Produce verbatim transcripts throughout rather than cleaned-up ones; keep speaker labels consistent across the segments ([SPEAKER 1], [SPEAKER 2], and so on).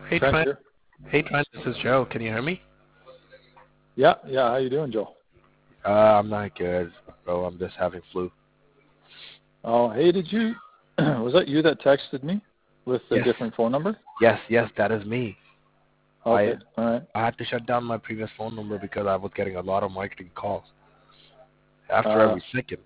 [SPEAKER 1] Hey
[SPEAKER 2] Trent
[SPEAKER 1] Trent.
[SPEAKER 2] here.
[SPEAKER 1] Hey Trent, this is Joe. Can you hear me?
[SPEAKER 2] Yeah, yeah. How you doing, Joe?
[SPEAKER 1] Uh, I'm not good, bro. I'm just having flu.
[SPEAKER 2] Oh, hey, did you? Was that you that texted me with a
[SPEAKER 1] Yes,
[SPEAKER 2] different phone number?
[SPEAKER 1] yes, yes. That is me. I
[SPEAKER 2] Okay, all right.
[SPEAKER 1] I had to shut down my previous phone number because I was getting a lot of marketing calls after
[SPEAKER 2] Uh,
[SPEAKER 1] every second.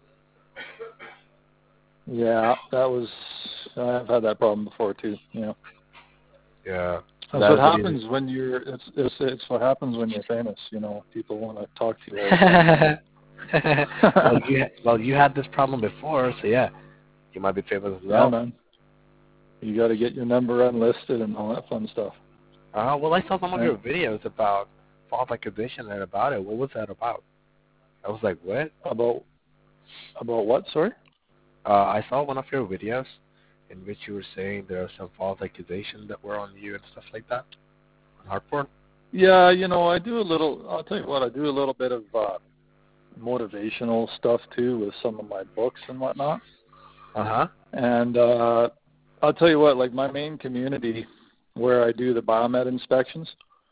[SPEAKER 2] yeah, that was. I've had that problem before too. You know,
[SPEAKER 1] Yeah, so
[SPEAKER 2] that's
[SPEAKER 1] that
[SPEAKER 2] what
[SPEAKER 1] is the reason.
[SPEAKER 2] happens when you're. It's it's it's what happens when you're famous. You know, people want to talk to you all the time.
[SPEAKER 1] well, you well you had this problem before, so yeah, you might be famous as
[SPEAKER 2] Yeah,
[SPEAKER 1] well.
[SPEAKER 2] man. You got to get your number unlisted and all that fun stuff.
[SPEAKER 1] Uh, well, I saw some of
[SPEAKER 2] Right?
[SPEAKER 1] your videos about false accusation and about it. What was that about? I was like, what?
[SPEAKER 2] About about what? Sorry.
[SPEAKER 1] Uh, I saw one of your videos in which you were saying there are some false accusations that were on you and stuff like that on Hardcore.
[SPEAKER 2] Yeah, you know, I do a little. I'll tell you what. I do a little bit of uh, motivational stuff too with some of my books and whatnot.
[SPEAKER 1] Uh huh.
[SPEAKER 2] And uh, I'll tell you what. Like my main community, where I do the biomed inspections.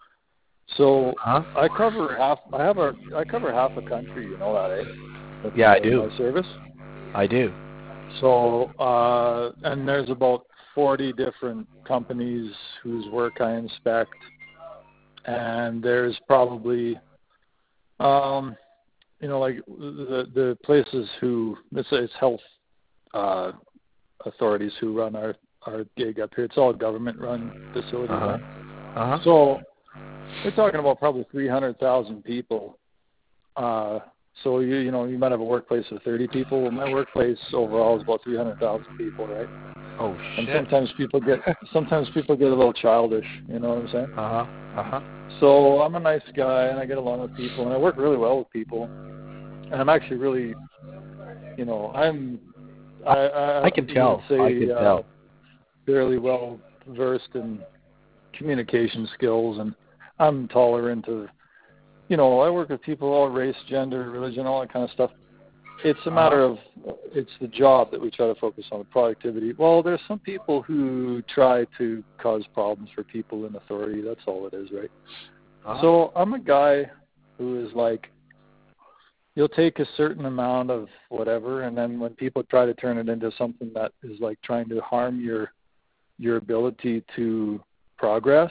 [SPEAKER 2] So
[SPEAKER 1] Huh?
[SPEAKER 2] I cover half. I have a. I cover half a country. You know that, eh? With
[SPEAKER 1] Yeah, I
[SPEAKER 2] my,
[SPEAKER 1] do.
[SPEAKER 2] my service.
[SPEAKER 1] I do.
[SPEAKER 2] So uh, and there's about forty different companies whose work I inspect, and there's probably um, you know, like the the places who it's it's health uh, authorities who run our our gig up here. It's all government run facilities,
[SPEAKER 1] Uh huh.
[SPEAKER 2] right?
[SPEAKER 1] Uh huh.
[SPEAKER 2] So we're talking about probably three hundred thousand people. Uh, so you you know you might have a workplace of thirty people. Well, my workplace overall is about three hundred thousand people, right?
[SPEAKER 1] Oh
[SPEAKER 2] And
[SPEAKER 1] shit.
[SPEAKER 2] sometimes people get sometimes people get a little childish. You know what I'm saying?
[SPEAKER 1] Uh huh. Uh huh.
[SPEAKER 2] So I'm a nice guy and I get along with people and I work really well with people. And I'm actually really, you know, I'm I, I
[SPEAKER 1] I can
[SPEAKER 2] you would
[SPEAKER 1] tell. I
[SPEAKER 2] say
[SPEAKER 1] can
[SPEAKER 2] uh,
[SPEAKER 1] tell.
[SPEAKER 2] fairly well versed in communication skills, and I'm tolerant of, you know, I work with people all race, gender, religion, all that kind of stuff. It's a
[SPEAKER 1] Uh huh.
[SPEAKER 2] matter of it's the job that we try to focus on, the productivity. Well, there's some people who try to cause problems for people in authority. That's all it is, right?
[SPEAKER 1] Uh huh.
[SPEAKER 2] So I'm a guy who is like, you'll take a certain amount of whatever, and then when people try to turn it into something that is like trying to harm your your ability to progress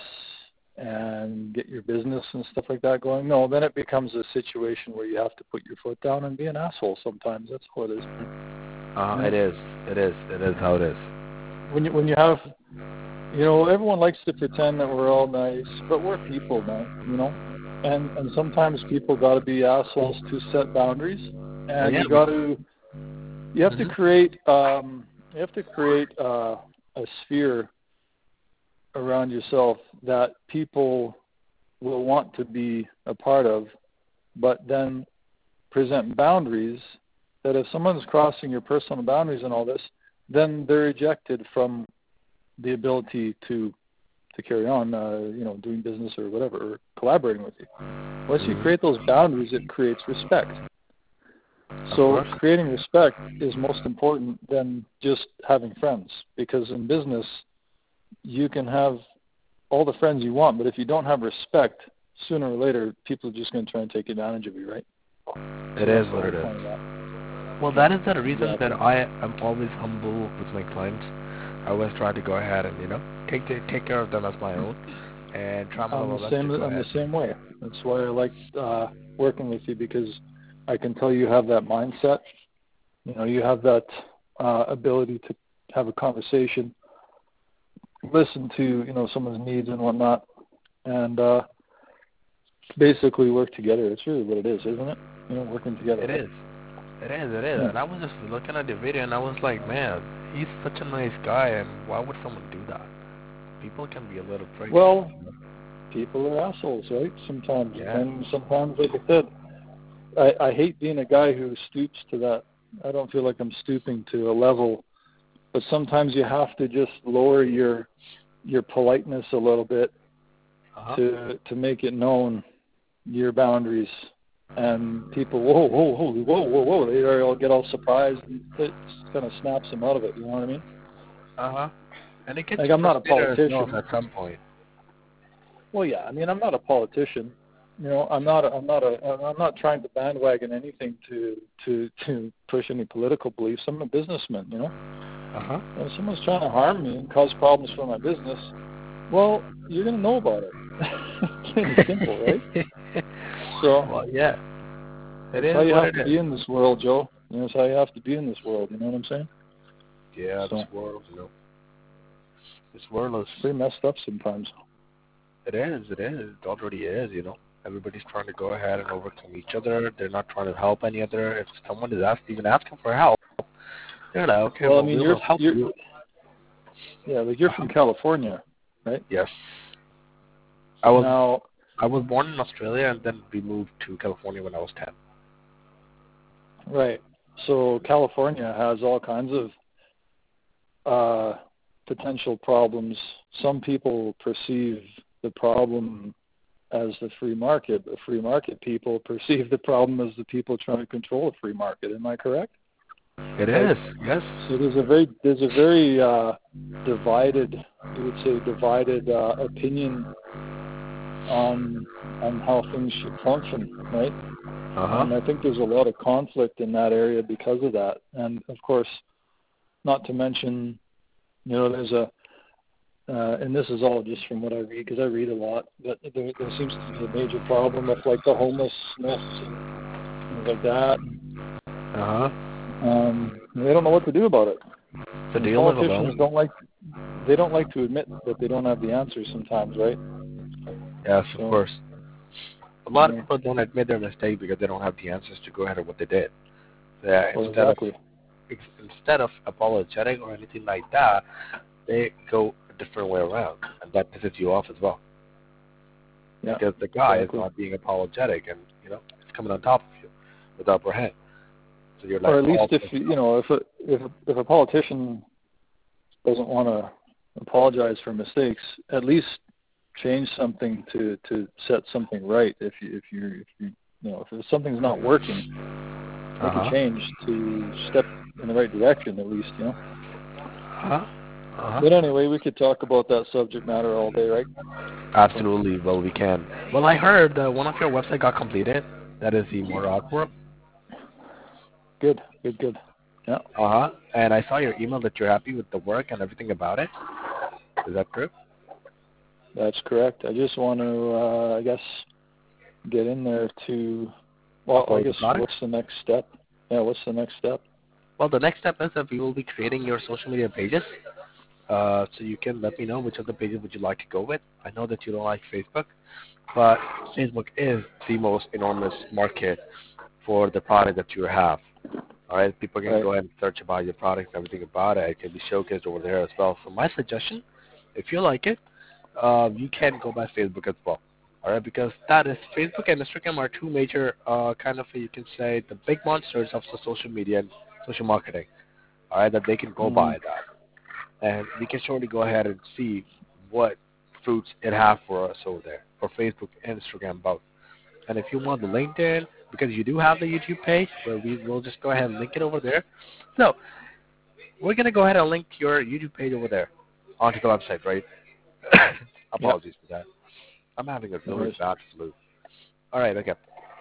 [SPEAKER 2] and get your business and stuff like that going, no, then it becomes a situation where you have to put your foot down and be an asshole sometimes. That's all it is.
[SPEAKER 1] Uh,
[SPEAKER 2] You
[SPEAKER 1] it
[SPEAKER 2] know?
[SPEAKER 1] is. It is. It is how it is.
[SPEAKER 2] When you when you have, you know, everyone likes to pretend that we're all nice, but we're people, man. You know, and and sometimes people got to be assholes to set boundaries,
[SPEAKER 1] Well,
[SPEAKER 2] and
[SPEAKER 1] yeah.
[SPEAKER 2] you got to you have to
[SPEAKER 1] Mm-hmm.
[SPEAKER 2] create um you have to create uh, a sphere around yourself that people will want to be a part of, but then present boundaries that if someone's crossing your personal boundaries and all this, then they're ejected from the ability to to carry on, uh, you know, doing business or whatever, or collaborating with you. Once you create those boundaries, it creates respect.
[SPEAKER 1] Of
[SPEAKER 2] So
[SPEAKER 1] course.
[SPEAKER 2] creating respect is most important than just having friends, because in business, you can have all the friends you want, but if you don't have respect, sooner or later, people are just going to try and take advantage of you, right?
[SPEAKER 1] It
[SPEAKER 2] So
[SPEAKER 1] is
[SPEAKER 2] that's the
[SPEAKER 1] what
[SPEAKER 2] whole
[SPEAKER 1] it is.
[SPEAKER 2] point of that.
[SPEAKER 1] Well,
[SPEAKER 2] Yeah,
[SPEAKER 1] that is the reason that
[SPEAKER 2] exactly.
[SPEAKER 1] I am always humble with my clients. I always try to go ahead and you know take the, take care of them as my own, and try my
[SPEAKER 2] I'm the
[SPEAKER 1] level best to
[SPEAKER 2] same.
[SPEAKER 1] go
[SPEAKER 2] I'm the
[SPEAKER 1] ahead.
[SPEAKER 2] same way. That's why I like uh, working with you, because I can tell you have that mindset. You know, you have that uh, ability to have a conversation, listen to you know someone's needs and whatnot, and uh, basically work together. It's really what it is, isn't it? You know, working together,
[SPEAKER 1] It
[SPEAKER 2] right?
[SPEAKER 1] is. It is. It is.
[SPEAKER 2] Yeah.
[SPEAKER 1] And I was just looking at the video, and I was like, man, he's such a nice guy, and why would someone do that? People can be a little pricks.
[SPEAKER 2] Well, people are assholes, right? Sometimes, and
[SPEAKER 1] Yeah.
[SPEAKER 2] then sometimes, like I said, I, I hate being a guy who stoops to that. I don't feel like I'm stooping to a level, but sometimes you have to just lower your your politeness a little bit
[SPEAKER 1] Uh-huh.
[SPEAKER 2] to to make it known your boundaries. And people, whoa, whoa, holy, whoa, whoa, whoa, they all get all surprised, and it kind of snaps them out of it. You know what I mean?
[SPEAKER 1] Uh-huh. And it gets
[SPEAKER 2] Like
[SPEAKER 1] you
[SPEAKER 2] I'm not a
[SPEAKER 1] frustrated as well
[SPEAKER 2] politician.
[SPEAKER 1] at some point.
[SPEAKER 2] well, yeah. I mean, I'm not a politician. You know, I'm not. A, I'm not a. I'm not trying to bandwagon anything to to to push any political beliefs. I'm a businessman. You know,
[SPEAKER 1] Uh huh.
[SPEAKER 2] if someone's trying to harm me and cause problems for my business, well, you're gonna know about it. It's pretty simple, right? So,
[SPEAKER 1] well, yeah, it
[SPEAKER 2] that's how
[SPEAKER 1] is
[SPEAKER 2] you
[SPEAKER 1] what
[SPEAKER 2] have
[SPEAKER 1] it
[SPEAKER 2] to
[SPEAKER 1] is.
[SPEAKER 2] be in this world, Joe. You know, that's how you have to be in this world. You know what I'm saying?
[SPEAKER 1] Yeah, this
[SPEAKER 2] So,
[SPEAKER 1] world, you know, this world is.
[SPEAKER 2] pretty messed up sometimes.
[SPEAKER 1] It is. It is. It already is. You know, everybody's trying to go ahead and overcome each other. They're not trying to help any other. If someone is ask, even asking for help, they're like, okay,
[SPEAKER 2] Well, I
[SPEAKER 1] well,
[SPEAKER 2] mean,
[SPEAKER 1] we
[SPEAKER 2] you're
[SPEAKER 1] will help
[SPEAKER 2] you're
[SPEAKER 1] you.
[SPEAKER 2] yeah, like you're
[SPEAKER 1] Uh-huh.
[SPEAKER 2] from California, right?
[SPEAKER 1] Yes. I was
[SPEAKER 2] Now,
[SPEAKER 1] I was born in Australia and then we moved to California when I was ten.
[SPEAKER 2] right. So California has all kinds of uh, potential problems. Some people perceive the problem as the free market, but free market people perceive the problem as the people trying to control the free market. Am I correct?
[SPEAKER 1] It
[SPEAKER 2] Like,
[SPEAKER 1] is. Yes.
[SPEAKER 2] so there's a very there's a very uh, divided, you would say, divided uh, opinion on on how things should function, right?
[SPEAKER 1] Uh huh.
[SPEAKER 2] And I think there's a lot of conflict in that area because of that. And of course, not to mention, you know, there's a Uh, and this is all just from what I read, because I read a lot, but there, there seems to be a major problem with like the homelessness and things like that.
[SPEAKER 1] Uh huh.
[SPEAKER 2] Um, they don't know what to do about it.
[SPEAKER 1] The
[SPEAKER 2] And
[SPEAKER 1] deal is
[SPEAKER 2] politicians
[SPEAKER 1] alone.
[SPEAKER 2] don't like they don't like to admit that they don't have the answers sometimes, right?
[SPEAKER 1] Yes, of
[SPEAKER 2] So,
[SPEAKER 1] course. A
[SPEAKER 2] you
[SPEAKER 1] lot of
[SPEAKER 2] know,
[SPEAKER 1] people don't admit their mistake because they don't have the answers to go ahead with what they did. Yeah,
[SPEAKER 2] well,
[SPEAKER 1] instead of
[SPEAKER 2] exactly.
[SPEAKER 1] instead of apologetic or anything like that, they go a different way around, and that pisses you off as well
[SPEAKER 2] Yeah,
[SPEAKER 1] because the guy is
[SPEAKER 2] exactly.
[SPEAKER 1] not being apologetic, and you know it's coming on top of you with the upper hand. So you're like,
[SPEAKER 2] Or at least
[SPEAKER 1] oh,
[SPEAKER 2] if you know, if a if a, if a politician doesn't want to apologize for mistakes, at least change something to to set something right. If you if you if you you know if something's not working,
[SPEAKER 1] uh
[SPEAKER 2] make a
[SPEAKER 1] huh,
[SPEAKER 2] change to step in the right direction at least, you know.
[SPEAKER 1] uh huh, uh huh.
[SPEAKER 2] But anyway, we could talk about that subject matter all day, right? So
[SPEAKER 1] Absolutely. Well, we can. Well, I heard uh, one of your website got completed. That is the More Awkward.
[SPEAKER 2] good, good, good. Yeah,
[SPEAKER 1] Uh huh. And I saw your email that you're happy with the work and everything about it. Is that true?
[SPEAKER 2] that's correct. I just want to, uh, I guess, get in there to. Well, I
[SPEAKER 1] Upload the
[SPEAKER 2] guess
[SPEAKER 1] product.
[SPEAKER 2] what's the next step? Yeah, what's the next step?
[SPEAKER 1] Well, the next step is that we will be creating your social media pages. Uh, so you can let me know which of the pages would you like to go with. I know that you don't like Facebook, but Facebook is the most enormous market for the product that you have. All right, people can
[SPEAKER 2] Right.
[SPEAKER 1] go ahead and search about your product and everything about it. It can be showcased over there as well. So my suggestion, if you like it, uh, you can go by Facebook as well. All right, because that is Facebook and Instagram are two major uh, kind of you can say the big monsters of the social media and social marketing. All right, that they can go
[SPEAKER 2] Mm,
[SPEAKER 1] by that, and we can surely go ahead and see what fruits it have for us over there for Facebook and Instagram both. And if you want the LinkedIn, because you do have the YouTube page, where we will just go ahead and link it over there. So we're gonna go ahead and link your YouTube page over there onto the website, right?
[SPEAKER 2] yeah,
[SPEAKER 1] Apologies for that. I'm having a
[SPEAKER 2] no
[SPEAKER 1] really
[SPEAKER 2] worries.
[SPEAKER 1] bad flu. All right, okay.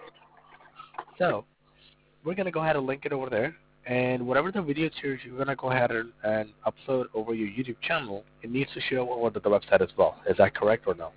[SPEAKER 1] So we're gonna go ahead and link it over there, and whatever the video series you're gonna go ahead and, and upload over your YouTube channel, it needs to show over to the website as well. Is that correct or no?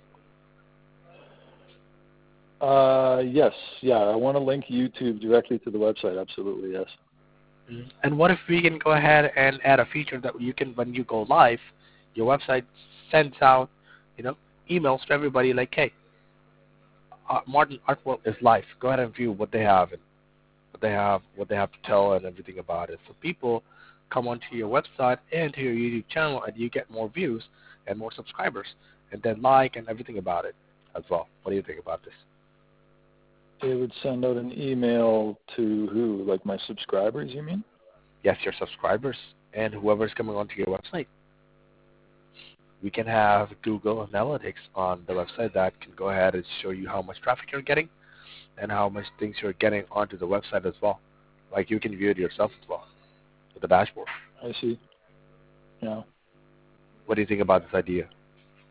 [SPEAKER 2] Uh, yes, yeah. I want to link YouTube directly to the website. Absolutely, yes.
[SPEAKER 1] Mhm. And what if we can go ahead and add a feature that you can, when you go live, your website sends out, you know, emails to everybody like, hey, uh, Martin Artworld is live. Go ahead and view what they have and what they have, what they have to tell, and everything about it. So people come onto your website and to your YouTube channel, and you get more views and more subscribers, and then like and everything about it as well. What do you think about this?
[SPEAKER 2] It would send out an email to who? Like my subscribers, you mean?
[SPEAKER 1] Yes, your subscribers and whoever's coming onto your website. We can have Google Analytics on the website that can go ahead and show you how much traffic you're getting and how much things you're getting onto the website as well. Like you can view it yourself as well with the dashboard.
[SPEAKER 2] I see. Yeah.
[SPEAKER 1] What do you think about this idea?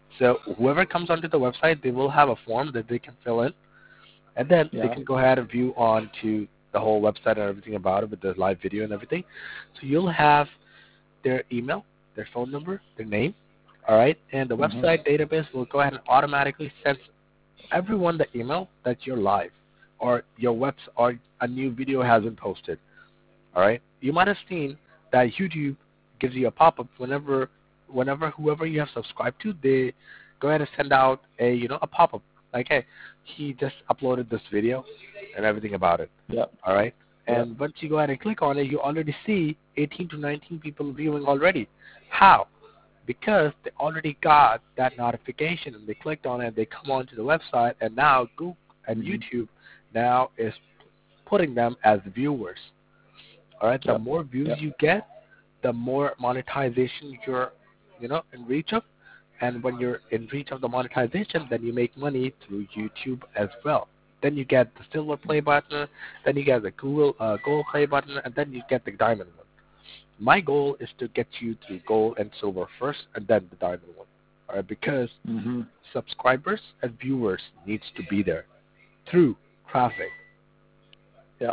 [SPEAKER 1] So whoever comes onto the website, they will have a form that they can fill in, and then they
[SPEAKER 2] Yeah.
[SPEAKER 1] can go ahead and view on to the whole website and everything about it with the live video and everything. So you'll have their email, their phone number, their name, all right, and the
[SPEAKER 2] Mhm.
[SPEAKER 1] website database will go ahead and automatically send everyone the email that you're live or your webs or a new video has been posted. All right, you might have seen that YouTube gives you a pop-up whenever, whenever whoever you have subscribed to, they go ahead and send out a you know a pop-up like, hey, he just uploaded this video and everything about it.
[SPEAKER 2] Yeah.
[SPEAKER 1] All right,
[SPEAKER 2] Yeah.
[SPEAKER 1] and once you go ahead and click on it, you already see eighteen to nineteen people viewing already. How? Because they already got that notification and they clicked on it, they come onto the website, and now Google and
[SPEAKER 2] Mhm.
[SPEAKER 1] YouTube now is putting them as viewers. All right, the
[SPEAKER 2] Yeah.
[SPEAKER 1] more views
[SPEAKER 2] Yeah.
[SPEAKER 1] you get, the more monetization you're, you know, in reach of, and when you're in reach of the monetization, then you make money through YouTube as well. Then you get the silver play button, then you get the Google uh, gold play button, and then you get the diamond one. My goal is to get you to gold and silver first, and then the diamond one. All right, because
[SPEAKER 2] Mhm.
[SPEAKER 1] subscribers and viewers needs to be there through traffic.
[SPEAKER 2] Yeah.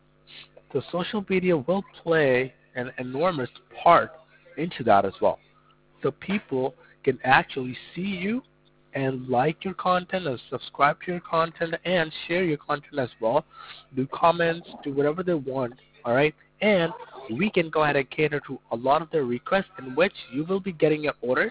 [SPEAKER 1] So social media will play an enormous part into that as well. So people can actually see you and like your content and subscribe to your content and share your content as well, do comments, do whatever they want, all right? And we can go ahead and cater to a lot of their requests in which you will be getting your orders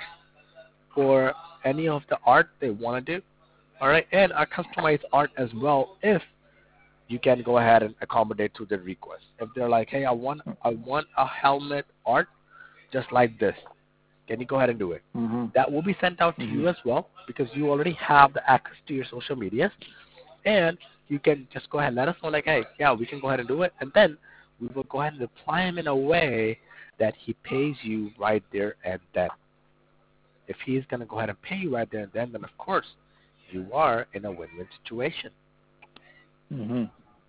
[SPEAKER 1] for any of the art they want to do, all right? And a customized art as well if you can go ahead and accommodate to their request. If they're like, hey, I want I want a helmet art just like this, can you go ahead and do it?
[SPEAKER 2] Mhm.
[SPEAKER 1] That will be sent out to
[SPEAKER 2] Mhm.
[SPEAKER 1] you as well because you already have the access to your social medias, and you can just go ahead and let us know like, hey, yeah, we can go ahead and do it, and then we will go ahead and apply him in a way that he pays you right there and then. If he's gonna go ahead and pay you right there and then, then of course you are in a win-win situation.
[SPEAKER 2] Mhm.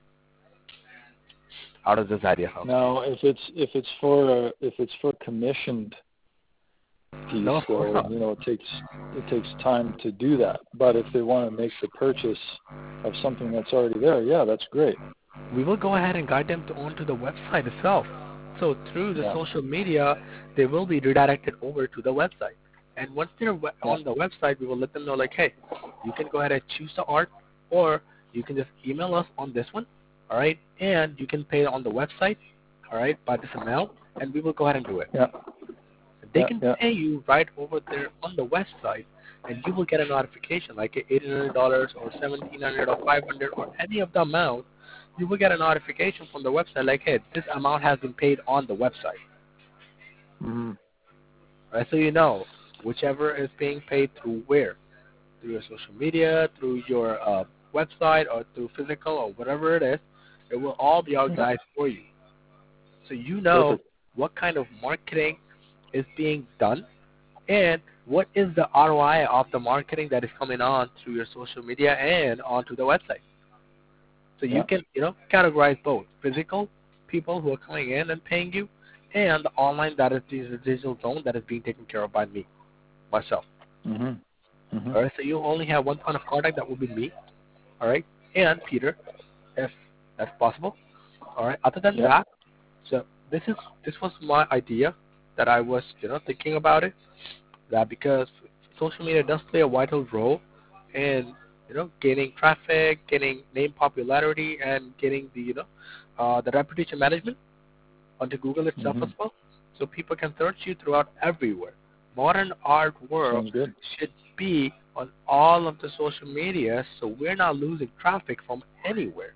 [SPEAKER 1] How does this idea help you?
[SPEAKER 2] Now, if it's if it's for a, if it's for commissioned piece,
[SPEAKER 1] No, of course
[SPEAKER 2] though,
[SPEAKER 1] not.
[SPEAKER 2] you know, it takes it takes time to do that. But if they want to make the purchase of something that's already there, yeah, that's great.
[SPEAKER 1] We will go ahead and guide them to onto the website itself. So through the
[SPEAKER 2] Yeah.
[SPEAKER 1] social media, they will be redirected over to the website. And once they're we-
[SPEAKER 2] Yeah.
[SPEAKER 1] on the website, we will let them know like, hey, you can go ahead and choose the art, or you can just email us on this one, all right? And you can pay on the website, all right, by this amount, and we will go ahead and do it.
[SPEAKER 2] Yeah.
[SPEAKER 1] They
[SPEAKER 2] Yeah.
[SPEAKER 1] can
[SPEAKER 2] Yeah.
[SPEAKER 1] pay you right over there on the website, and you will get a notification like eight hundred dollars or seventeen hundred dollars or five hundred dollars or any of the amount. You will get a notification from the website like, hey, this amount has been paid on the website.
[SPEAKER 2] Mhm.
[SPEAKER 1] Right? So you know whichever is being paid through where, through your social media, through your uh, website, or through physical or whatever it is, it will all be
[SPEAKER 2] Yeah.
[SPEAKER 1] organized for you. So you know
[SPEAKER 2] Perfect.
[SPEAKER 1] what kind of marketing is being done and what is the R O I of the marketing that is coming on through your social media and onto the website. So you
[SPEAKER 2] Yeah.
[SPEAKER 1] can, you know, categorize both physical people who are coming in and paying you, and the online that is the digital zone that is being taken care of by me, myself.
[SPEAKER 2] Mhm. Mhm.
[SPEAKER 1] All right. So you only have one point of contact that will be me. All right, and Peter, if that's possible. All right. Other than
[SPEAKER 2] Yeah.
[SPEAKER 1] that, so this is this was my idea that I was, you know, thinking about it. That because social media does play a vital role in, you know, gaining traffic, gaining name popularity, and getting the, you know, uh, the reputation management onto Google itself as
[SPEAKER 2] Mhm.
[SPEAKER 1] well. So people can search you throughout everywhere. Modern art world
[SPEAKER 2] Sounds good.
[SPEAKER 1] should be on all of the social media, so we're not losing traffic from anywhere.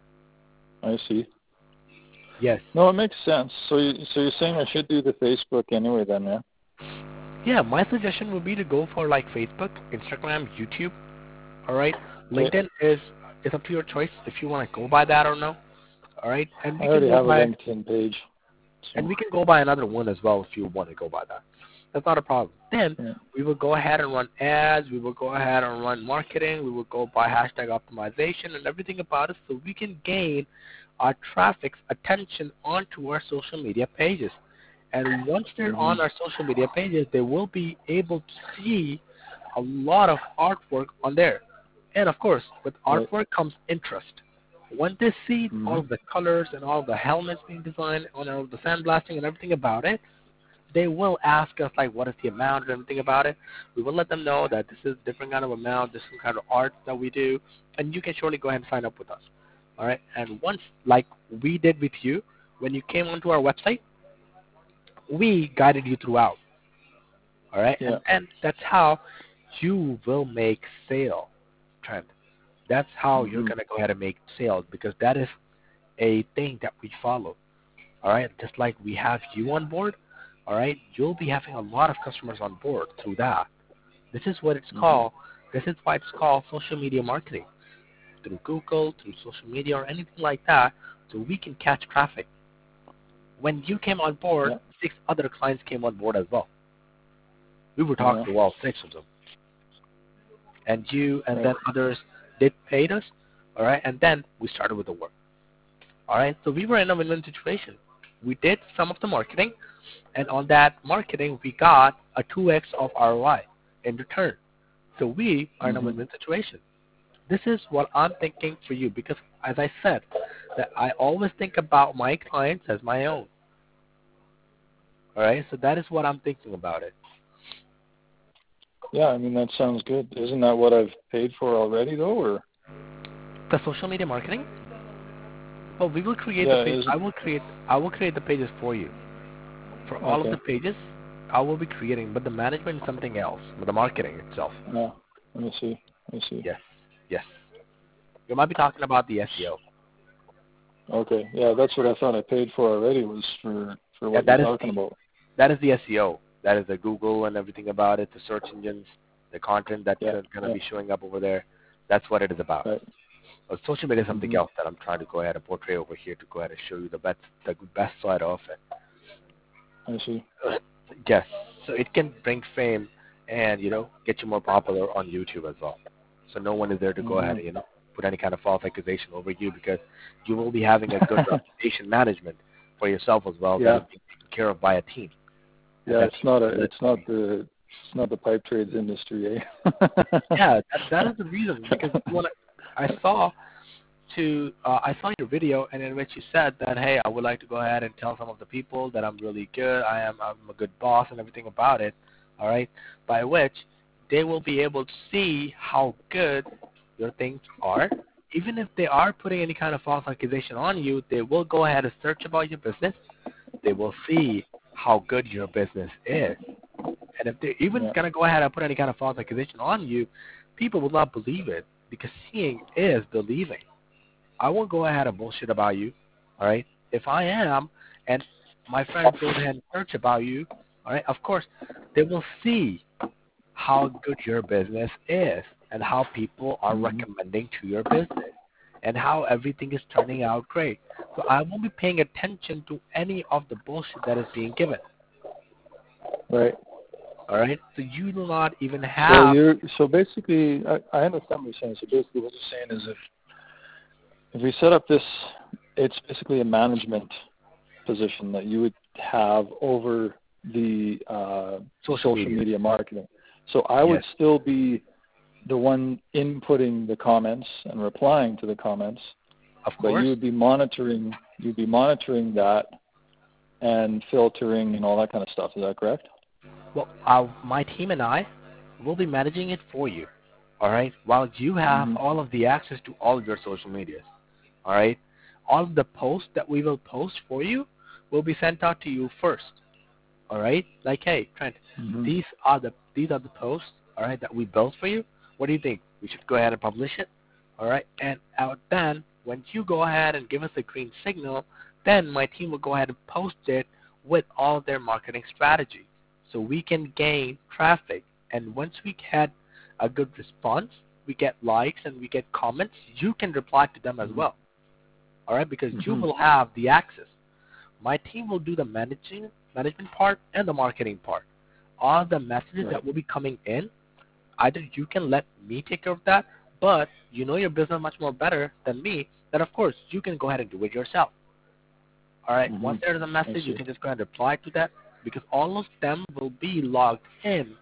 [SPEAKER 2] I see.
[SPEAKER 1] Yes.
[SPEAKER 2] No, it makes sense. So, you, so you're saying I should do the Facebook anyway, then, yeah?
[SPEAKER 1] Yeah, my suggestion would be to go for like Facebook, Instagram, YouTube. All right.
[SPEAKER 2] Okay.
[SPEAKER 1] LinkedIn is is up to your choice if you want to go by that or no. All right. And
[SPEAKER 2] I
[SPEAKER 1] we can
[SPEAKER 2] already
[SPEAKER 1] go
[SPEAKER 2] have a
[SPEAKER 1] by
[SPEAKER 2] LinkedIn page,
[SPEAKER 1] and
[SPEAKER 2] so
[SPEAKER 1] we can go by another one as well if you want to go by that. That's not a problem. Then
[SPEAKER 2] yeah.
[SPEAKER 1] we will go ahead and run ads. We will go ahead and run marketing. We will go by hashtag optimization and everything about it, so we can gain our traffic's attention onto our social media pages. And once they're on
[SPEAKER 2] Mhm.
[SPEAKER 1] our social media pages, they will be able to see a lot of artwork on there. And of course, with
[SPEAKER 2] Right.
[SPEAKER 1] artwork comes interest. When they see all
[SPEAKER 2] Mhm.
[SPEAKER 1] of the colors and all of the helmets being designed, and all of the sandblasting and everything about it, they will ask us like what is the amount and everything about it. We will let them know that this is different kind of amount, this is kind of art that we do, and you can surely go ahead and sign up with us. All right. And once, like we did with you, when you came onto our website, we guided you throughout. All right.
[SPEAKER 2] Yeah.
[SPEAKER 1] And then that's how you will make sale, Trent. That's how you're
[SPEAKER 2] Mhm.
[SPEAKER 1] gonna go ahead and make sales because that is a thing that we follow. All right. Just like we have you on board, all right, you'll be having a lot of customers on board through that. This is what it's
[SPEAKER 2] Mhm.
[SPEAKER 1] called. This is why it's called social media marketing. Through Google, through social media, or anything like that, so we can catch traffic. When you came on board,
[SPEAKER 2] Yeah.
[SPEAKER 1] six other clients came on board as well. We were
[SPEAKER 2] Uh-huh.
[SPEAKER 1] talking to all six of them, and you and
[SPEAKER 2] Right.
[SPEAKER 1] then others did paid us, all right, and then we started with the work, all right. So we were in a win-win situation. We did some of the marketing, and on that marketing, we got a two x of R O I in return. So we are in a
[SPEAKER 2] Mhm.
[SPEAKER 1] win-win situation. This is what I'm thinking for you because, as I said, that I always think about my clients as my own. All right, so that is what I'm thinking about it.
[SPEAKER 2] Yeah, I mean that sounds good. Isn't that what I've paid for already though, or?
[SPEAKER 1] The social media marketing. Well, we will create the
[SPEAKER 2] Yeah,
[SPEAKER 1] page. I
[SPEAKER 2] isn't.
[SPEAKER 1] will create. I will create the pages for you. For all of the
[SPEAKER 2] Okay.
[SPEAKER 1] pages, I will be creating, but the management is something else. But the marketing itself.
[SPEAKER 2] Yeah. Let me see. Let me see.
[SPEAKER 1] Yes, yes. You might be talking about the S E O.
[SPEAKER 2] Okay. Yeah, that's what I thought I paid for already was for for
[SPEAKER 1] Yeah,
[SPEAKER 2] what you're
[SPEAKER 1] that is
[SPEAKER 2] talking
[SPEAKER 1] the
[SPEAKER 2] about.
[SPEAKER 1] that is the S E O. That is the Google and everything about it, the search engines, the content that's
[SPEAKER 2] Yeah.
[SPEAKER 1] going to
[SPEAKER 2] Yeah.
[SPEAKER 1] be showing up over there. That's what it is about.
[SPEAKER 2] Right.
[SPEAKER 1] But social media is something
[SPEAKER 2] Mhm.
[SPEAKER 1] else that I'm trying to go ahead and portray over here to go ahead and show you the best the best side of it.
[SPEAKER 2] I see.
[SPEAKER 1] Yes, so it can bring fame and you know get you more popular on YouTube as well. So no one is there to go ahead
[SPEAKER 2] Mhm.
[SPEAKER 1] and you know put any kind of false accusation over you because you will be having a good reputation management for yourself as well that
[SPEAKER 2] Yeah.
[SPEAKER 1] is being taken care of by a team, and
[SPEAKER 2] Yeah.
[SPEAKER 1] that
[SPEAKER 2] It's
[SPEAKER 1] team
[SPEAKER 2] not a.
[SPEAKER 1] is led
[SPEAKER 2] It's
[SPEAKER 1] by
[SPEAKER 2] not
[SPEAKER 1] me.
[SPEAKER 2] the. It's not the pipe trades industry, eh?
[SPEAKER 1] Yeah, that, that is the reason because when I, I saw to uh, I saw your video and in which you said that hey I would like to go ahead and tell some of the people that I'm really good, I am I'm a good boss and everything about it, all right, by which they will be able to see how good your things are. Even if they are putting any kind of false accusation on you, they will go ahead and search about your business. They will see how good your business is. And if they're even
[SPEAKER 2] Yeah.
[SPEAKER 1] going to go ahead and put any kind of false accusation on you, people will not believe it because seeing is believing. I won't go ahead and bullshit about you, all right? If I am, and my friends go ahead and search about you, all right, of course, they will see how good your business is and how people are
[SPEAKER 2] Mhm.
[SPEAKER 1] recommending to your business and how everything is turning out great. So I won't be paying attention to any of the bullshit that is being given,
[SPEAKER 2] Right.
[SPEAKER 1] all right? So you do not even
[SPEAKER 2] So
[SPEAKER 1] have,
[SPEAKER 2] you're. So basically, I, I understand what you're saying. So basically, what you're saying is if if we set up this, it's basically a management position that you would have over the uh,
[SPEAKER 1] social
[SPEAKER 2] social
[SPEAKER 1] medias.
[SPEAKER 2] media marketing. So I would
[SPEAKER 1] Yes,
[SPEAKER 2] still be the one inputting the comments and replying to the comments,
[SPEAKER 1] of
[SPEAKER 2] but you
[SPEAKER 1] course.
[SPEAKER 2] would be monitoring you'd be monitoring that and filtering and all that kind of stuff. Is that correct?
[SPEAKER 1] Well, uh, my team and I will be managing it for you. All right. While you have
[SPEAKER 2] Mhm.
[SPEAKER 1] all of the access to all of your social medias. All right. All of the posts that we will post for you will be sent out to you first. All right. Like, hey, Trent,
[SPEAKER 2] Mhm.
[SPEAKER 1] these are the these are the posts. All right, that we built for you. What do you think? We should go ahead and publish it. All right. And out then, when you go ahead and give us a green signal, then my team will go ahead and post it with all their marketing strategies so we can gain traffic. And once we get a good response, we get likes and we get comments, you can reply to them as
[SPEAKER 2] Mhm.
[SPEAKER 1] well. All right, because you
[SPEAKER 2] Mhm.
[SPEAKER 1] will have the access. My team will do the managing management part and the marketing part. All the messages
[SPEAKER 2] Right.
[SPEAKER 1] that will be coming in, either you can let me take care of that, but you know your business much more better than me, then of course you can go ahead and do it yourself. All right. Once
[SPEAKER 2] Mhm.
[SPEAKER 1] there's a
[SPEAKER 2] I
[SPEAKER 1] message, you
[SPEAKER 2] see.
[SPEAKER 1] can just go ahead and reply to that because all of them will be logged in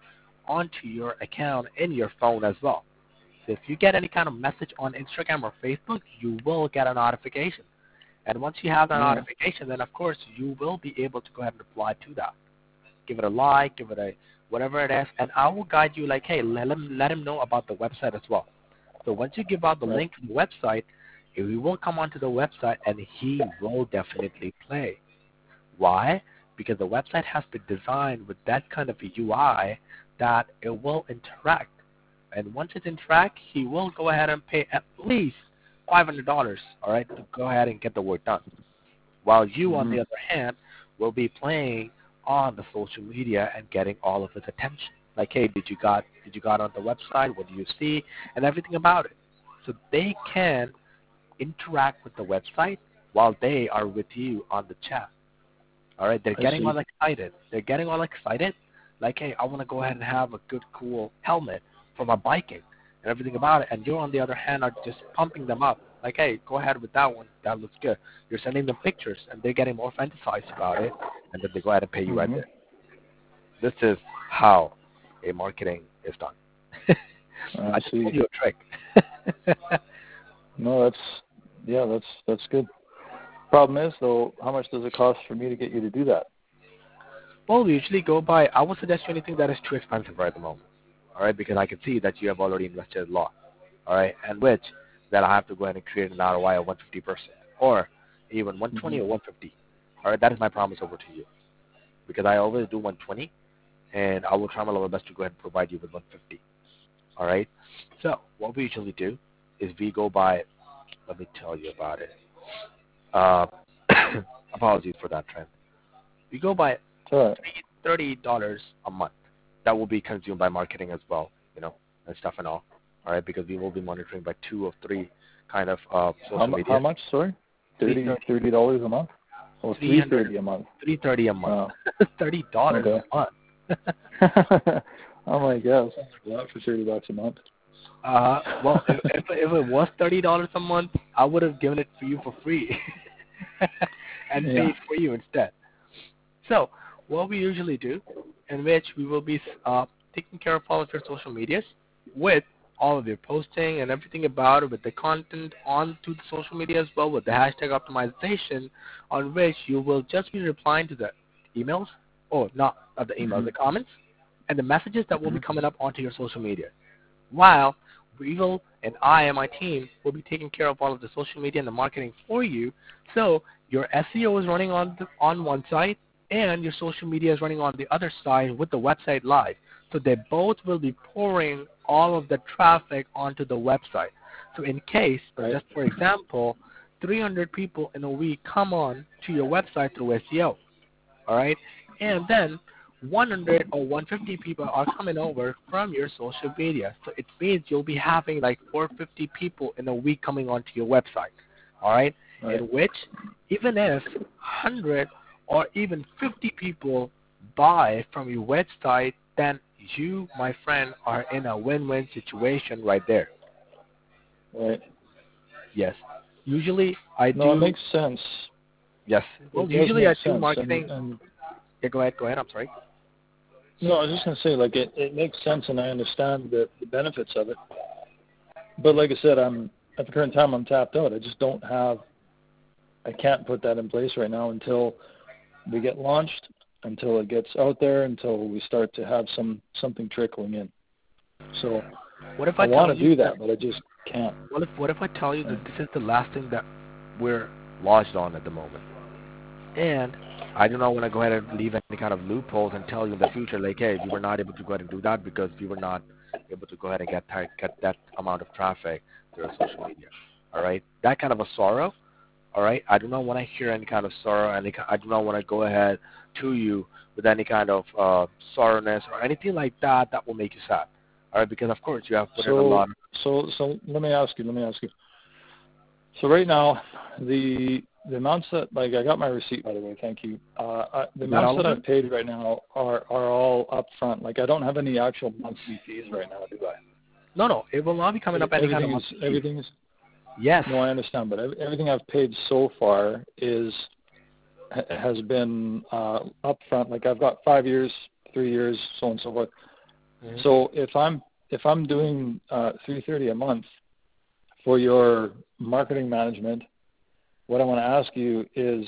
[SPEAKER 1] onto your account in your phone as well. So if you get any kind of message on Instagram or Facebook, you will get a notification. And once you have that
[SPEAKER 2] Yeah.
[SPEAKER 1] notification, then of course you will be able to go ahead and reply to that. Give it a like, give it a whatever it is, and I will guide you like, hey, let him let him know about the website as well. So once you give out the
[SPEAKER 2] Right.
[SPEAKER 1] link to the website, he will come onto the website and he will definitely play. Why? Because the website has been designed with that kind of a U I that it will interact. And once it interacts, he will go ahead and pay at least five hundred dollars, all right, to go ahead and get the work done. While you, mm-hmm. on the other hand, will be playing on the social media and getting all of his attention. Like, hey, did you got did you got on the website? What do you see? And everything about it. So they can interact with the website while they are with you on the chat. All right, they're
[SPEAKER 2] I
[SPEAKER 1] getting
[SPEAKER 2] see.
[SPEAKER 1] all excited. They're getting all excited. Like, hey, I want to go ahead and have a good, cool helmet for my biking and everything about it. And you, on the other hand, are just pumping them up. Like, hey, go ahead with that one. That looks good. You're sending them pictures, and they're getting more fantasized about it, and then they go ahead and pay you
[SPEAKER 2] mm-hmm.
[SPEAKER 1] right there. This is how a marketing is done.
[SPEAKER 2] I,
[SPEAKER 1] I just
[SPEAKER 2] see.
[SPEAKER 1] told you a trick.
[SPEAKER 2] No, that's yeah, that's that's good. Problem is, though, how much does it cost for me to get you to do that?
[SPEAKER 1] Well, we usually go by, I would suggest you anything that is too expensive right at the moment, all right, because I can see that you have already invested a lot, all right, and which that I have to go ahead and create an R O I of one hundred fifty percent or even one hundred twenty mm-hmm. or one hundred fifty, all right, that is my promise over to you, because I always do one hundred twenty, and I will try my level best to go ahead and provide you with one hundred fifty, all right. So what we usually do is we go by, let me tell you about it. Uh, apologies for that, Trent. We go by
[SPEAKER 2] Sure.
[SPEAKER 1] thirty dollars a month. That will be consumed by marketing as well, you know, and stuff and all. All right, because we will be monitoring by two or three kind of uh, social
[SPEAKER 2] how,
[SPEAKER 1] media.
[SPEAKER 2] How much? Sorry, thirty thirty dollars a month. Oh, three thirty a month.
[SPEAKER 1] Three thirty a month. Oh. Thirty dollars
[SPEAKER 2] okay.
[SPEAKER 1] a month.
[SPEAKER 2] Oh my God, sounds like a lot for thirty bucks a month.
[SPEAKER 1] Uh, well, if, if if it was thirty dollars a month, I would have given it for you for free, and
[SPEAKER 2] yeah.
[SPEAKER 1] paid for you instead. So what we usually do, in which we will be uh, taking care of all of your social medias with all of your posting and everything about it, with the content onto the social media as well, with the hashtag optimization, on which you will just be replying to the emails, or not uh, the emails, mm-hmm. the comments, and the messages that will mm-hmm. be coming up onto your social media. While we will, and I and my team will be taking care of all of the social media and the marketing for you, so your S E O is running on the, on one side, and your social media is running on the other side with the website live. So they both will be pouring all of the traffic onto the website. So in case, right. just for example, three hundred people in a week come on to your website through S E O, all right? And then one hundred or one hundred fifty people are coming over from your social media. So it means you'll be having like four hundred fifty people in a week coming onto your website, all right? right. In which, even if one hundred or even fifty people buy from your website, then you, my friend, are in a win-win situation right there.
[SPEAKER 2] Right.
[SPEAKER 1] Yes. Usually I do.
[SPEAKER 2] No, it makes sense.
[SPEAKER 1] Yes. Well,
[SPEAKER 2] it
[SPEAKER 1] usually I do
[SPEAKER 2] sense.
[SPEAKER 1] marketing.
[SPEAKER 2] And, and
[SPEAKER 1] yeah, go ahead. Go ahead. I'm sorry.
[SPEAKER 2] No, I was just going to say, like, it, it makes sense, and I understand the, the benefits of it. But like I said, I'm at the current time I'm tapped out. I just don't have. I can't put that in place right now until we get launched, until it gets out there, until we start to have some something trickling in. So
[SPEAKER 1] what if I,
[SPEAKER 2] I want to do that,
[SPEAKER 1] that,
[SPEAKER 2] but I just can't.
[SPEAKER 1] What if what if I tell you that this is the last thing that we're lodged on at the moment, and I do not want to go ahead and leave any kind of loopholes and tell you in the future, like, hey, we were not able to go ahead and do that because we were not able to go ahead and get get that amount of traffic through social media. All right, that kind of a sorrow. All right, I do not want to hear any kind of sorrow, and I do not want to go ahead to you with any kind of uh, sorrowness or anything like that that will make you sad. All right, because of course you have put
[SPEAKER 2] so,
[SPEAKER 1] in a lot. Of
[SPEAKER 2] so, so let me ask you. Let me ask you. So right now, the the amounts that, like, I got my receipt, by the way. Thank you. Uh, I, the amounts that I've paid right now are are all upfront. Like, I don't have any actual monthly fees right now, do I?
[SPEAKER 1] No, no, it will not be coming up any
[SPEAKER 2] everything
[SPEAKER 1] kind of
[SPEAKER 2] is everything is.
[SPEAKER 1] Yes.
[SPEAKER 2] No, I understand, but everything I've paid so far is has been uh, upfront. Like, I've got five years, three years, so on and so forth.
[SPEAKER 1] Mm-hmm.
[SPEAKER 2] So if I'm if I'm doing uh, three hundred thirty dollars a month for your marketing management, what I want to ask you is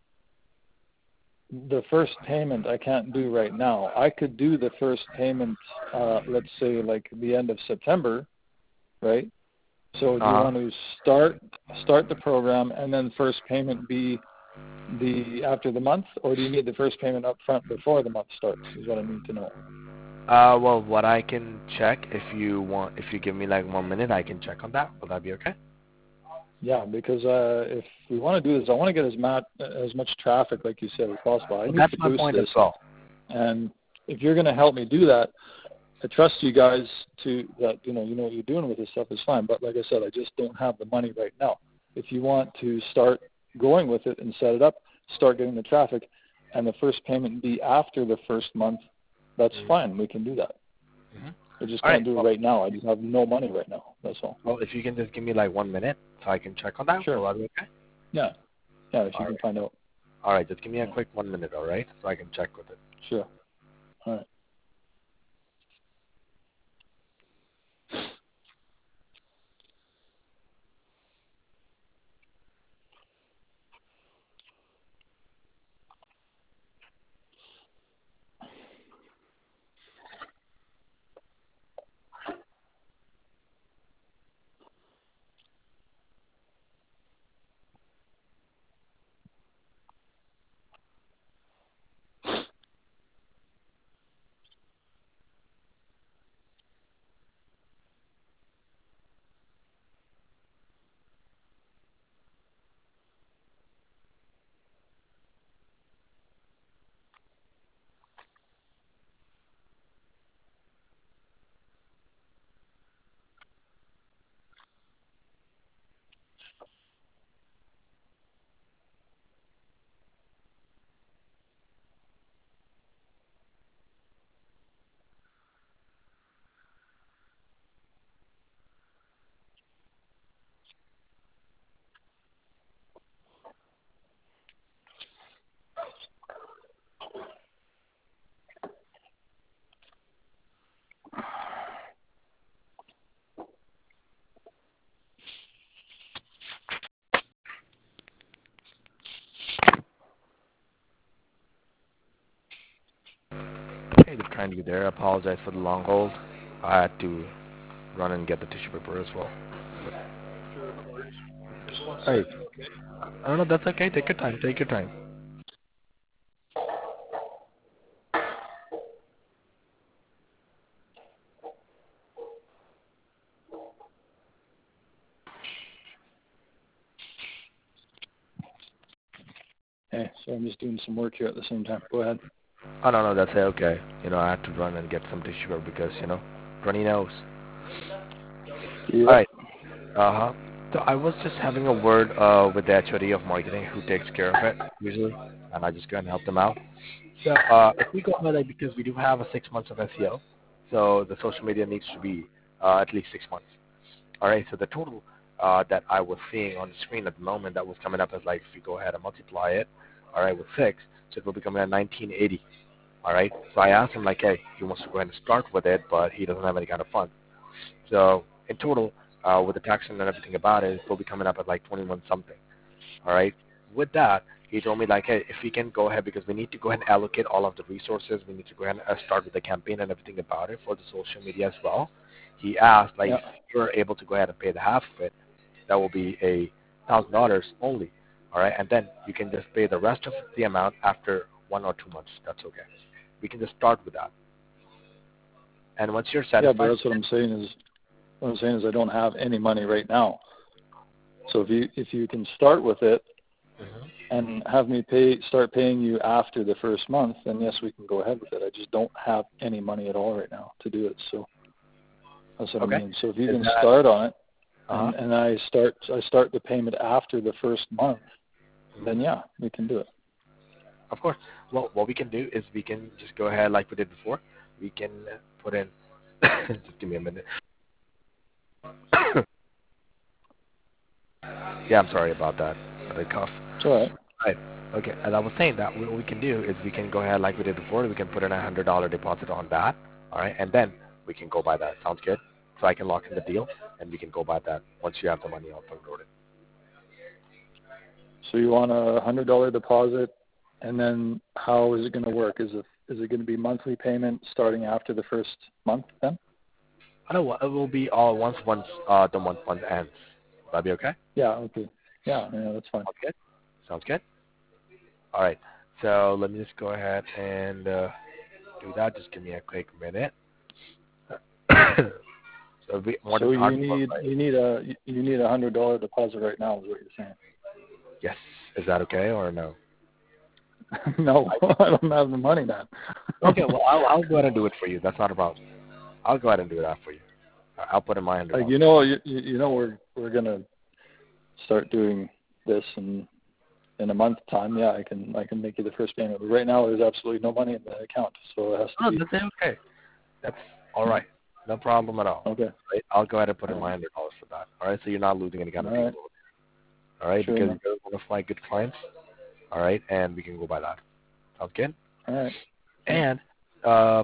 [SPEAKER 2] the first payment I can't do right now. I could do the first payment, uh, let's say like the end of September, right? So do you
[SPEAKER 1] Uh-huh.
[SPEAKER 2] want to start start the program and then first payment be the after the month, or do you need the first payment up front before the month starts? Is what I need to know.
[SPEAKER 1] Uh, well, what I can check, if you want, if you give me like one minute, I can check on that. Will that be okay?
[SPEAKER 2] Yeah, because uh, if we want to do this, I want to get as much as much traffic, like you said, as possible. I
[SPEAKER 1] Well,
[SPEAKER 2] need
[SPEAKER 1] that's
[SPEAKER 2] to
[SPEAKER 1] my
[SPEAKER 2] boost
[SPEAKER 1] point as
[SPEAKER 2] this,
[SPEAKER 1] well.
[SPEAKER 2] and if you're going to help me do that, I trust you guys to that. You know, you know what you're doing with this stuff is fine. But like I said, I just don't have the money right now. If you want to start going with it and set it up, start getting the traffic, and the first payment be after the first month, that's
[SPEAKER 1] Mm-hmm.
[SPEAKER 2] fine. We can do that.
[SPEAKER 1] Mm-hmm.
[SPEAKER 2] I just
[SPEAKER 1] All
[SPEAKER 2] can't
[SPEAKER 1] right.
[SPEAKER 2] do it
[SPEAKER 1] Well,
[SPEAKER 2] right now. I just have no money right now. That's all.
[SPEAKER 1] well, if you can just give me like one minute, so I can check on that.
[SPEAKER 2] Sure.
[SPEAKER 1] Will that be okay?
[SPEAKER 2] Yeah. Yeah. If
[SPEAKER 1] All
[SPEAKER 2] you can
[SPEAKER 1] right.
[SPEAKER 2] find out.
[SPEAKER 1] All right. Just give me a
[SPEAKER 2] Yeah.
[SPEAKER 1] quick one minute, all right, so I can check with it.
[SPEAKER 2] Sure. All right.
[SPEAKER 1] Hey, just trying to be there. I apologize for the long hold. I had to run and get the tissue paper as well.
[SPEAKER 2] Sure, no worries. Just one
[SPEAKER 1] Hey,
[SPEAKER 2] second, okay?
[SPEAKER 1] I don't know. That's okay. Take your time. Take your time.
[SPEAKER 2] Hey, so I'm just doing some work here at the same time. Go ahead.
[SPEAKER 1] Oh no, no, that's okay. You know, I had to run and get some tissue paper because you know, runny nose. All
[SPEAKER 2] Yep.
[SPEAKER 1] right. Uh huh. So I was just having a word uh, with the H O D of marketing who takes care of it usually, and I just go and help them out. So uh, if we go ahead, like, because we do have a six months of S E O, so the social media needs to be uh, at least six months. All right. So the total uh, that I was seeing on the screen at the moment that was coming up as like if we go ahead and multiply it, all right, with six, so it will be coming at nineteen eighty. All right. So I asked him like, hey, he wants to go ahead and start with it, but he doesn't have any kind of funds. So in total, uh, with the tax and everything about it, it will be coming up at like twenty-one something. All right. With that, he told me like, hey, if we can go ahead because we need to go ahead and allocate all of the resources. We need to go ahead and uh, start with the campaign and everything about it for the social media as well. He asked like,
[SPEAKER 2] Yeah.
[SPEAKER 1] if you're able to go ahead and pay the half of it, that will be a thousand dollars only. All right, and then you can just pay the rest of the amount after one or two months. That's okay. We can just start with that. And once you're
[SPEAKER 2] Yeah, but
[SPEAKER 1] satisfied,
[SPEAKER 2] that's what I'm saying is what I'm saying is I don't have any money right now. So if you if you can start with it
[SPEAKER 1] hmm
[SPEAKER 2] and have me pay start paying you after the first month, then yes, we can go ahead with it. I just don't have any money at all right now to do it. So that's what
[SPEAKER 1] okay.
[SPEAKER 2] I mean. So if you
[SPEAKER 1] Is
[SPEAKER 2] can
[SPEAKER 1] that
[SPEAKER 2] start on it
[SPEAKER 1] uh huh?
[SPEAKER 2] and and I start I start the payment after the first month, then
[SPEAKER 1] hmm
[SPEAKER 2] yeah, we can do it.
[SPEAKER 1] Of course. Well, what we can do is we can just go ahead like we did before. We can put in. Just give me a minute. Yeah, I'm sorry about that. I cough.
[SPEAKER 2] It's all right.
[SPEAKER 1] Right. Okay. As I was saying, that what we can do is we can go ahead like we did before. We can put in a hundred dollar deposit on that. All right, and then we can go by that. Sounds good? So I can lock in the deal, and we can go by that once you have the money all front-loaded.
[SPEAKER 2] So you want a one hundred dollars deposit, and then how is it going to work? Is it is it going to be monthly payment starting after the first month then?
[SPEAKER 1] I know it will be all once once uh, the month month ends. Will that be okay?
[SPEAKER 2] Yeah, okay. Yeah, yeah, that's fine.
[SPEAKER 1] Sounds good? Sounds good? All right. So let me just go ahead and uh, do that. Just give me a quick minute. so we, more
[SPEAKER 2] so
[SPEAKER 1] than
[SPEAKER 2] you need right? you need a you need a one hundred dollars deposit right now is what you're saying.
[SPEAKER 1] Yes. Is that okay or no?
[SPEAKER 2] No, I don't have the money now.
[SPEAKER 1] Okay, well, I'll, I'll go ahead and do it for you. That's not a problem. I'll go ahead and do that for you. I'll put in my hundred.
[SPEAKER 2] Like, you know, you, you know, we're we're gonna start doing this in in a month's time. Yeah, I can I can make you the first payment. But right now, there's absolutely no money in the account, so it has to
[SPEAKER 1] oh,
[SPEAKER 2] be.
[SPEAKER 1] That's okay. That's all right. No problem at all.
[SPEAKER 2] Okay.
[SPEAKER 1] Right? I'll go ahead and put in my hundred dollars for that. All right, so you're not losing any kind of
[SPEAKER 2] all
[SPEAKER 1] deal.
[SPEAKER 2] right.
[SPEAKER 1] All right,
[SPEAKER 2] sure
[SPEAKER 1] because
[SPEAKER 2] enough.
[SPEAKER 1] you're one of my good clients. All right, and we can go by that. Sounds good?
[SPEAKER 2] All right.
[SPEAKER 1] And uh,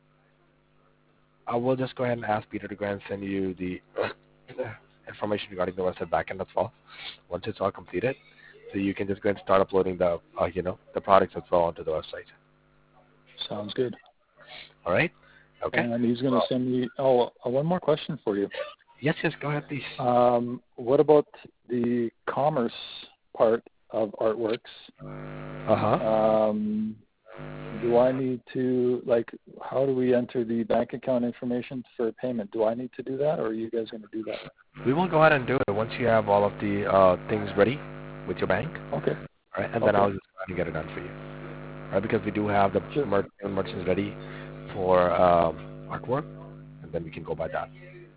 [SPEAKER 1] I will just go ahead and ask Peter to go ahead and send you the information regarding the website backend as well. Once it's all completed, so you can just go ahead and start uploading the, uh, you know, the products as well onto the website.
[SPEAKER 2] Sounds good.
[SPEAKER 1] All right? Okay.
[SPEAKER 2] And he's going to
[SPEAKER 1] well,
[SPEAKER 2] send me. Oh, uh, one more question for you.
[SPEAKER 1] Yes, yes. Go ahead, please.
[SPEAKER 2] Um, what about the commerce part of Artworks?
[SPEAKER 1] Uh huh.
[SPEAKER 2] Um, do I need to, like, how do we enter the bank account information for payment? Do I need to do that, or are you guys going to do that?
[SPEAKER 1] We will go ahead and do it once you have all of the uh, things ready with your bank.
[SPEAKER 2] Okay.
[SPEAKER 1] All right, and
[SPEAKER 2] okay.
[SPEAKER 1] then I'll just go ahead and get it done for you. All right, because we do have the
[SPEAKER 2] sure.
[SPEAKER 1] mer- merchants ready for um, artwork, and then we can go by that.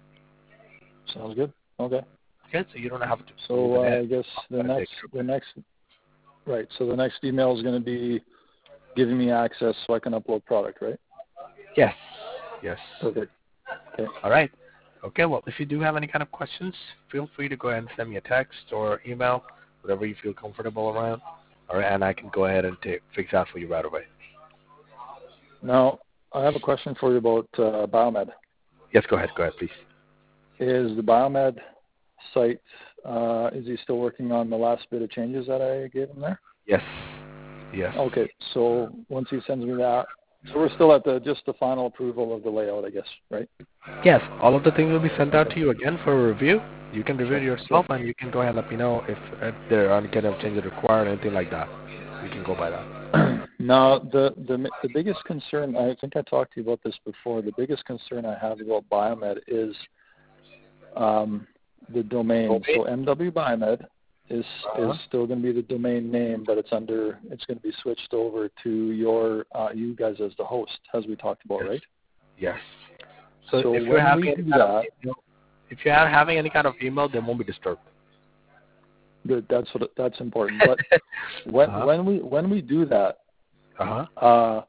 [SPEAKER 2] Sounds good. Okay.
[SPEAKER 1] Okay, so you don't have to.
[SPEAKER 2] So uh, I guess the next, the next, right. So the next email is going to be giving me access so I can upload product, right?
[SPEAKER 1] Yes. Yes.
[SPEAKER 2] Perfect. Okay.
[SPEAKER 1] All right. Okay. Well, if you do have any kind of questions, feel free to go ahead and send me a text or email, whatever you feel comfortable around. All right, and I can go ahead and take, fix that for you right away.
[SPEAKER 2] Now, I have a question for you about uh, Biomed.
[SPEAKER 1] Yes. Go ahead. Go ahead, please.
[SPEAKER 2] Is the Biomed site, uh, is he still working on the last bit of changes that I gave him there?
[SPEAKER 1] Yes. Yes.
[SPEAKER 2] Okay, so once he sends me that, so we're still at the just the final approval of the layout, I guess, right?
[SPEAKER 1] Yes. All of the things will be sent out to you again for a review. You can review it yourself, and you can go ahead and let me know if, if there are any kind of changes required or anything like that. We can go by that.
[SPEAKER 2] Now, the, the the biggest concern, I think I talked to you about this before, the biggest concern I have about Biomed is um, the domain. domain. So M W Biomed is uh-huh. is still going to be the domain name, but it's under it's going to be switched over to your uh, you guys as the host, as we talked about,
[SPEAKER 1] yes.
[SPEAKER 2] right?
[SPEAKER 1] Yes. So,
[SPEAKER 2] so
[SPEAKER 1] if
[SPEAKER 2] when
[SPEAKER 1] you're having
[SPEAKER 2] we do that,
[SPEAKER 1] email, if you're having any kind of email, they won't be disturbed.
[SPEAKER 2] Good. That's what that's important. But when uh-huh. when we when we do that,
[SPEAKER 1] uh-huh.
[SPEAKER 2] uh,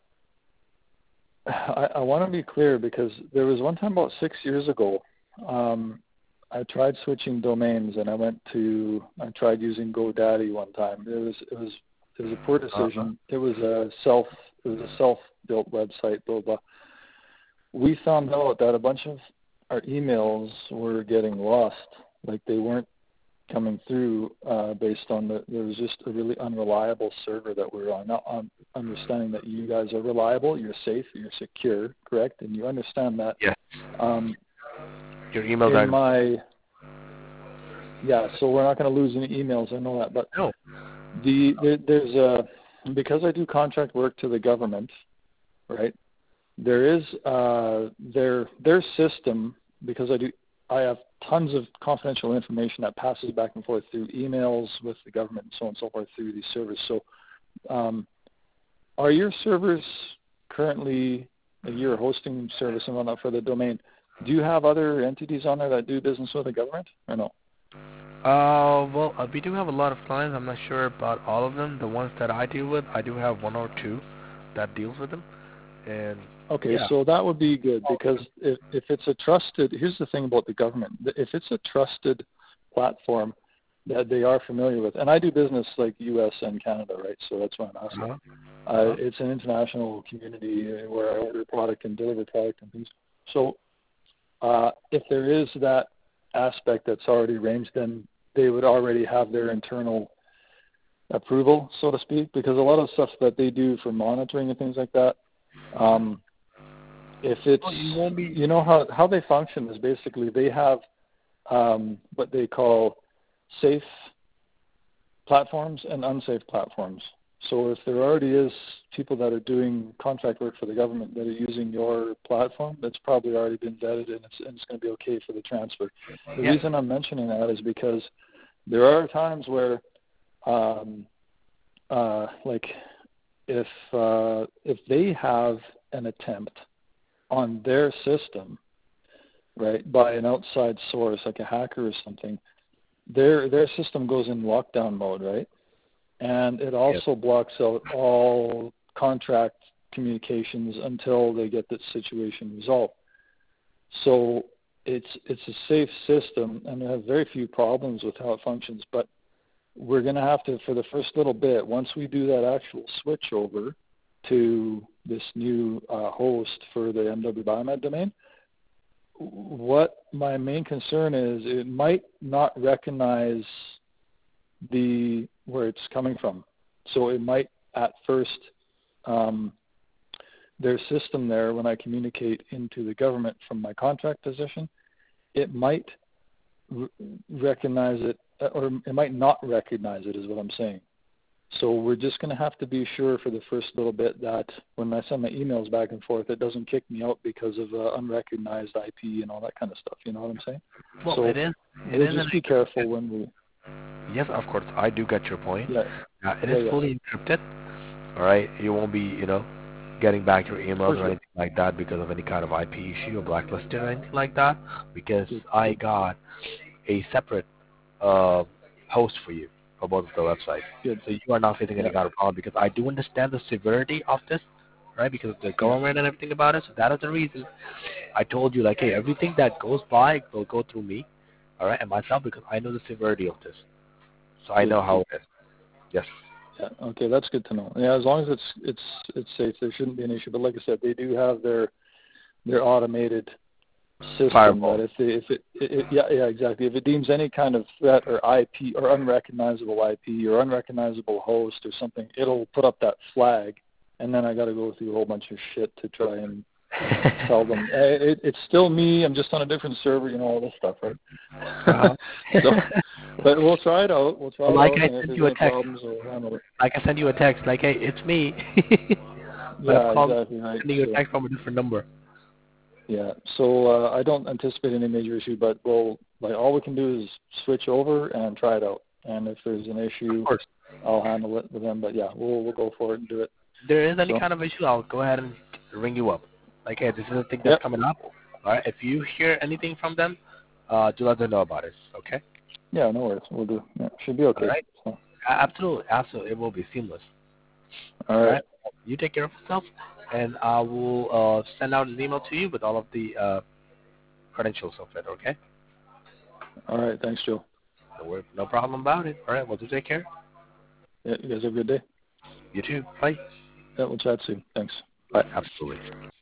[SPEAKER 2] I, I want to be clear because there was one time about six years ago. Um, I tried switching domains, and I went to I tried using GoDaddy one time. It was it was it was a poor decision. Uh-huh. It was a self it was a self-built website. Blah blah. We found out that a bunch of our emails were getting lost, like they weren't coming through uh, based on the there was just a really unreliable server that we were on. Now, um, understanding that you guys are reliable, you're safe, you're secure, correct, and you understand that.
[SPEAKER 1] Yeah.
[SPEAKER 2] Um,
[SPEAKER 1] Your emails
[SPEAKER 2] in
[SPEAKER 1] are
[SPEAKER 2] my yeah, so we're not going to lose any emails. I know that, but
[SPEAKER 1] no.
[SPEAKER 2] the there, there's a because I do contract work to the government, right? There is uh, their their system because I do I have tons of confidential information that passes back and forth through emails with the government and so on and so forth through these servers. So, um, are your servers currently your hosting service and whatnot for the domain? Do you have other entities on there that do business with the government or no?
[SPEAKER 1] Uh, well, uh, we do have a lot of clients. I'm not sure about all of them. The ones that I deal with, I do have one or two that deals with them. And
[SPEAKER 2] okay,
[SPEAKER 1] yeah.
[SPEAKER 2] So that would be good because if, if it's a trusted, here's the thing about the government. If it's a trusted platform that they are familiar with, and I do business like U S and Canada, right? So that's why I'm asking. Uh-huh. Uh, it's an international community where I order product and deliver product and things. So uh, if there is that aspect that's already arranged, then they would already have their internal approval, so to speak, because a lot of stuff that they do for monitoring and things like that, um, if it's,
[SPEAKER 1] Oh, you won't be.
[SPEAKER 2] you know, how, how they function is basically they have um, what they call safe platforms and unsafe platforms. So if there already is people that are doing contract work for the government that are using your platform, that's probably already been vetted and it's, and it's going to be okay for the transfer. The
[SPEAKER 1] Yeah.
[SPEAKER 2] reason I'm mentioning that is because there are times where, um, uh, like, if uh, if they have an attempt on their system, right, by an outside source like a hacker or something, their their system goes in lockdown mode, right? And it also yep. blocks out all contract communications until they get this situation resolved. So it's it's a safe system, and they have very few problems with how it functions. But we're going to have to, for the first little bit, once we do that actual switch over to this new uh, host for the M W Biomed domain, what my main concern is, it might not recognize the where it's coming from. So it might at first, um, their system there, when I communicate into the government from my contract position, it might r- recognize it, or it might not recognize it is what I'm saying. So we're just going to have to be sure for the first little bit that when I send my emails back and forth, it doesn't kick me out because of uh, unrecognized I P and all that kind of stuff. You know what I'm saying?
[SPEAKER 1] Well,
[SPEAKER 2] so
[SPEAKER 1] it is. It
[SPEAKER 2] we'll
[SPEAKER 1] is
[SPEAKER 2] just be careful when we...
[SPEAKER 1] Yes, of course. I do get your point.
[SPEAKER 2] Yeah.
[SPEAKER 1] Uh, it
[SPEAKER 2] yeah,
[SPEAKER 1] is
[SPEAKER 2] yeah.
[SPEAKER 1] fully encrypted. All right. You won't be, you know, getting back your emails
[SPEAKER 2] sure.
[SPEAKER 1] or anything like that because of any kind of I P issue or blacklisted or anything like that. Because I got a separate uh, host for you for both of the websites.
[SPEAKER 2] Good.
[SPEAKER 1] So you are not facing any
[SPEAKER 2] yeah.
[SPEAKER 1] kind of problem because I do understand the severity of this, right? Because of the government and everything about it. So that is the reason I told you, like, hey, everything that goes by will go through me, all right, and myself because I know the severity of this. So I
[SPEAKER 2] Good.
[SPEAKER 1] know how it is. Yes.
[SPEAKER 2] Yeah. Okay, that's good to know. Yeah, as long as it's it's it's safe, there shouldn't be an issue. But like I said, they do have their their automated system
[SPEAKER 1] Firewall.
[SPEAKER 2] that if they, if it, it, it yeah yeah exactly if it deems any kind of threat or I P or unrecognizable I P or unrecognizable host or something, it'll put up that flag, and then I got to go through a whole bunch of shit to try and tell them hey, it, it's still me. I'm just on a different server, you know, all this stuff, right?
[SPEAKER 1] Uh-huh.
[SPEAKER 2] so, but we'll try it out. We'll try
[SPEAKER 1] well,
[SPEAKER 2] it
[SPEAKER 1] like
[SPEAKER 2] out,
[SPEAKER 1] I
[SPEAKER 2] and if
[SPEAKER 1] sent
[SPEAKER 2] there's
[SPEAKER 1] you a
[SPEAKER 2] any
[SPEAKER 1] text.
[SPEAKER 2] problems, we'll handle it.
[SPEAKER 1] Like I sent you a text, like, hey, it's me. but
[SPEAKER 2] Yeah,
[SPEAKER 1] I'm calling,
[SPEAKER 2] exactly right.
[SPEAKER 1] sending you
[SPEAKER 2] So,
[SPEAKER 1] a text from a different number.
[SPEAKER 2] yeah, so uh, I don't anticipate any major issue, but we'll like all we can do is switch over and try it out. And if there's an issue,
[SPEAKER 1] Of course.
[SPEAKER 2] I'll handle it with them. But yeah, we'll we'll go for it and do it.
[SPEAKER 1] If there is any
[SPEAKER 2] So,
[SPEAKER 1] kind of issue, I'll go ahead and ring you up. Like, hey, this is a thing that's
[SPEAKER 2] yep.
[SPEAKER 1] coming up. All right. If you hear anything from them, uh, do let them know about it. Okay.
[SPEAKER 2] Yeah, no worries. We'll do. Yeah, should be okay.
[SPEAKER 1] All right.
[SPEAKER 2] So,
[SPEAKER 1] Absolutely, absolutely. It will be seamless.
[SPEAKER 2] all
[SPEAKER 1] All
[SPEAKER 2] right.
[SPEAKER 1] right. You take care of yourself, and I will uh, send out an email to you with all of the uh, credentials of it. Okay.
[SPEAKER 2] All right. Thanks, Joe.
[SPEAKER 1] No, no problem about it. All right. Well, do take care.
[SPEAKER 2] Yeah, you guys have a good day.
[SPEAKER 1] You too. Bye.
[SPEAKER 2] Yeah, we'll chat soon. Thanks.
[SPEAKER 1] Bye. Absolutely.